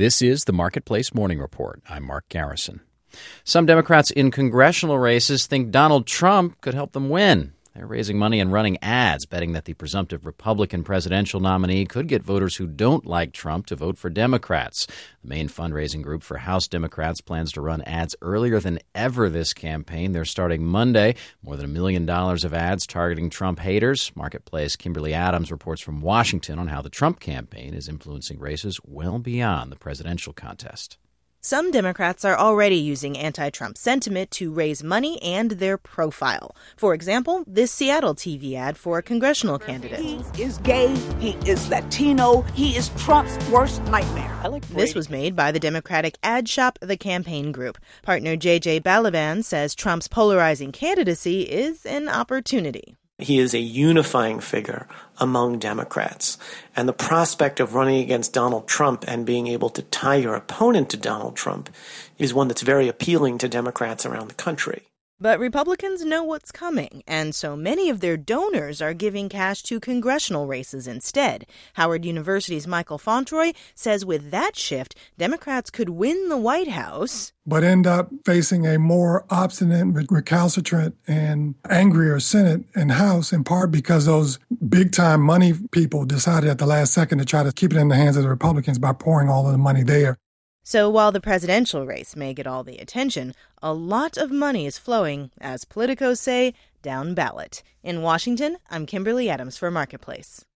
This is the Marketplace Morning Report. I'm Mark Garrison. Some Democrats in congressional races think Donald Trump could help them win. They're raising money and running ads, betting that the presumptive Republican presidential nominee could get voters who don't like Trump to vote for Democrats. The main fundraising group for House Democrats plans to run ads earlier than ever this campaign. They're starting Monday. More than $1 million of ads targeting Trump haters. Marketplace Kimberly Adams reports from Washington on how the Trump campaign is influencing races well beyond the presidential contest. Some Democrats are already using anti-Trump sentiment to raise money and their profile. For example, this Seattle TV ad for a congressional candidate. He is gay, he is Latino, he is Trump's worst nightmare. This was made by the Democratic ad shop, The Campaign Group. Partner J.J. Balaban says Trump's polarizing candidacy is an opportunity. He is a unifying figure among Democrats. And the prospect of running against Donald Trump and being able to tie your opponent to Donald Trump is one that's very appealing to Democrats around the country. But Republicans know what's coming, and so many of their donors are giving cash to congressional races instead. Howard University's Michael Fauntroy says with that shift, Democrats could win the White House, but end up facing a more obstinate, recalcitrant, and angrier Senate and House, in part because those big-time money people decided at the last second to try to keep it in the hands of the Republicans by pouring all of the money there. So while the presidential race may get all the attention, a lot of money is flowing, as politicos say, down ballot. In Washington, I'm Kimberly Adams for Marketplace.